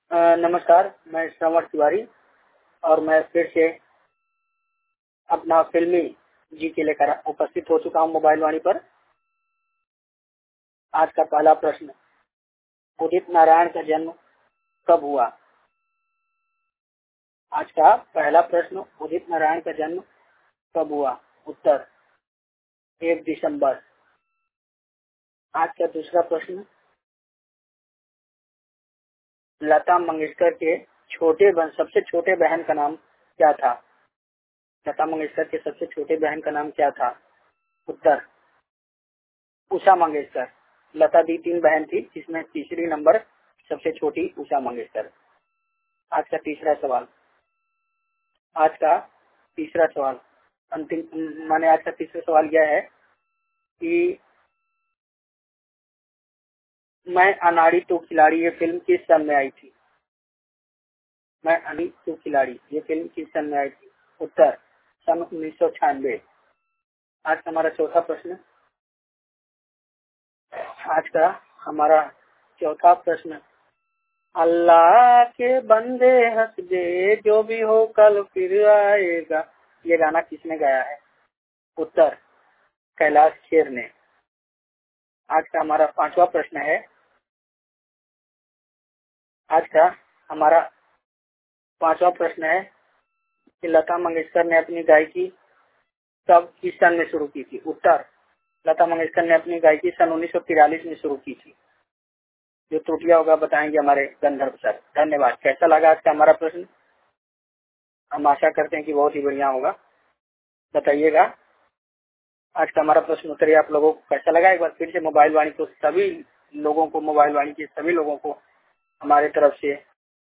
नमस्कार, मैं श्रवण तिवारी और मैं फिर से अपना फिल्मी जीके लेकर उपस्थित हो चुका हूँ मोबाइल वाणी पर। आज का पहला प्रश्न, उदित नारायण का जन्म कब हुआ? आज का पहला प्रश्न, उदित नारायण का जन्म कब हुआ? उत्तर 1 दिसंबर। आज का दूसरा प्रश्न, लता मंगेशकर के सबसे छोटे बहन का नाम क्या था? लता मंगेशकर के सबसे छोटे बहन का नाम क्या था? उत्तर उषा मंगेशकर। लता दी 3 बहन थी, जिसमें तीसरी नंबर सबसे छोटी उषा मंगेशकर। आज का तीसरा सवाल, आज का तीसरा सवाल अंतिम माने आज का तीसरा सवाल यह है कि मैं अनाड़ी तो खिलाड़ी ये फिल्म किस सन में आई थी? मैं अनाड़ी तो खिलाड़ी ये फिल्म किस सन में आई थी? उत्तर सन 1996। आज का हमारा चौथा प्रश्न, आज का हमारा चौथा प्रश्न, अल्लाह के बंदे हंस दे जो भी हो कल फिर आएगा, ये गाना किसने गाया है? उत्तर कैलाश खेर ने। आज का हमारा पांचवा प्रश्न है, आज का हमारा पांचवा प्रश्न है कि लता मंगेशकर ने अपनी गायकी कब किस सन में शुरू की थी? उत्तर लता मंगेशकर ने अपनी गायकी सन 1943 में शुरू की थी। जो त्रुटियां होगा बताएंगे हमारे गंधर्व सर। धन्यवाद। कैसा लगा आज का हमारा प्रश्न? हम आशा करते हैं कि बहुत ही बढ़िया होगा। बताइएगा आज का हमारा प्रश्न उत्तर आप लोगों को कैसा लगा। एक बार फिर से मोबाइल वाणी को सभी लोगों को, मोबाइल वाणी के सभी लोगों को हमारे तरफ से